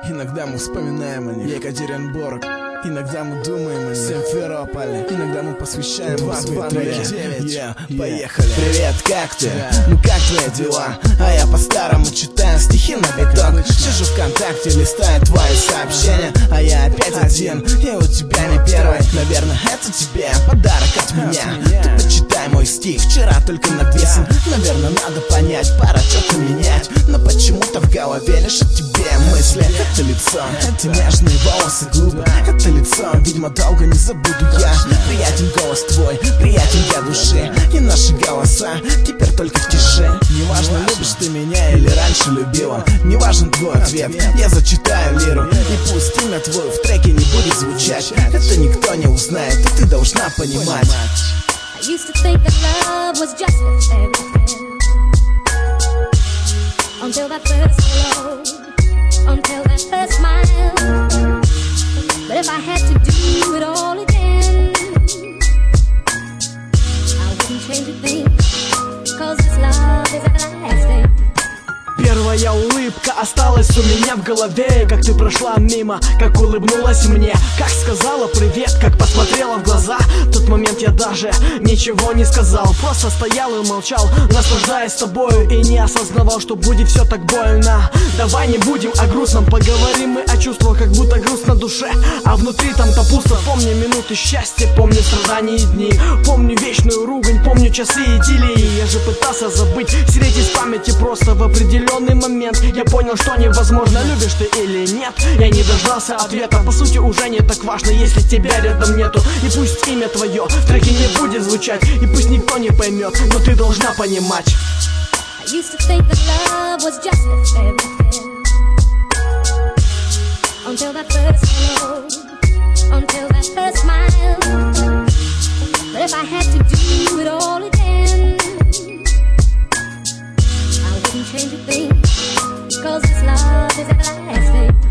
Иногда мы вспоминаем о них. Екатеринбург. Иногда мы думаем о Симферополе. Иногда мы посвящаем 229. Поехали. Привет, как ты? Ну как твои дела? А я по-старому читаю стихи на биток. Сижу ВКонтакте, листаю твои сообщения. А я опять один, и у тебя не первый. Наверное, это тебе подарок от меня. Ты почитай мой стих, вчера только написан. Наверное, надо понять, пора что-то менять. Но почему-то в голове лишь о тебе мысли. Это лицо, это нежные волосы, губы. Это лицо, видимо, долго не забуду я. Приятен голос твой, приятен для души. И наши голоса теперь только в тиши. Неважно, любишь ты меня или раньше любила. Не важен твой ответ, я зачитаю лиру. И пусть имя твое в треке не будет звучать. Это никто не узнает, и ты должна понимать. I used to think that love was just a fairy tale, until that first hello, until that first smile. But if I had to do it all again, I wouldn't change a thing, 'cause this love is everlasting. Первая улыбка осталась у меня в голове. Как ты прошла мимо, как улыбнулась мне, как сказала привет, как посмотрела в глаза. В тот момент я даже ничего не сказал, просто стоял и молчал, наслаждаясь тобою, и не осознавал, что будет все так больно. Давай не будем о грустном, поговорим мы о чувствах, как будто грустно на душе, а внутри там-то пусто. Помню минуты счастья, помню страдания и дни, помню вечную ругань, помню часы идиллии. Я же пытался забыть, стереть из памяти просто в определенный момент. Я понял, что невозможно, любишь ты или нет. Я не дождался ответа, по сути уже не так важно, если тебя рядом нету. И пусть имя твое в треке не будет звучать, и пусть никто не поймет, но ты должна понимать. I used to think that love was just a fairy tale, until that first hello, until that first smile. But if I had to do it all again, I wouldn't change a thing, 'cause this love is everlasting.